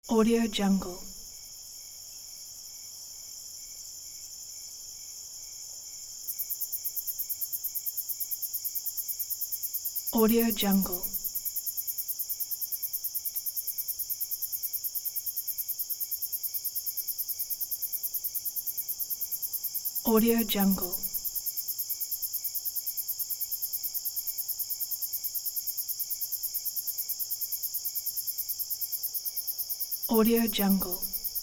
Audio Jungle. Audio Jungle. Audio Jungle. Audio Jungle.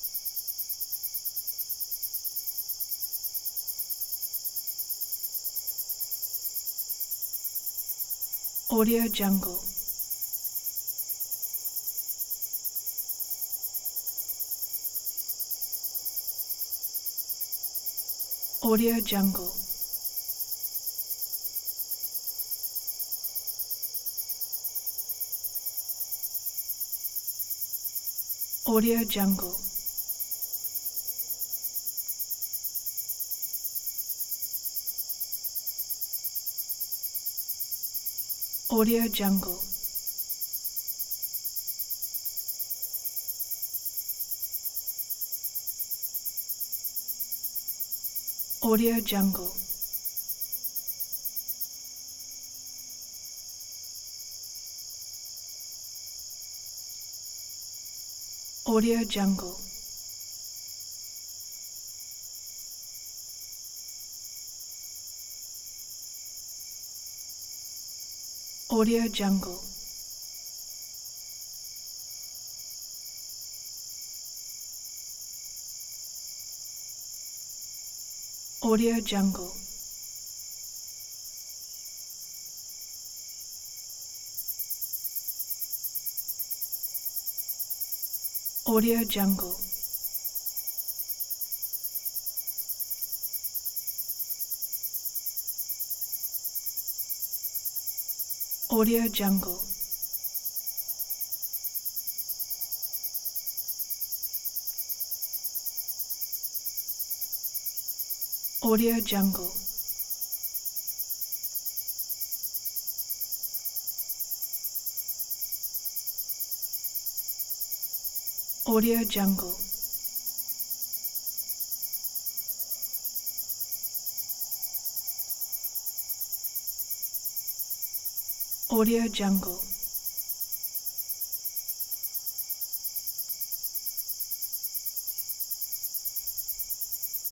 Audio Jungle. Audio Jungle. Audio Jungle. Audio Jungle. Audio Jungle. Audio Jungle. Audio Jungle. Audio Jungle. Audio Jungle. Audio Jungle. Audio Jungle. Audio Jungle. Audio Jungle.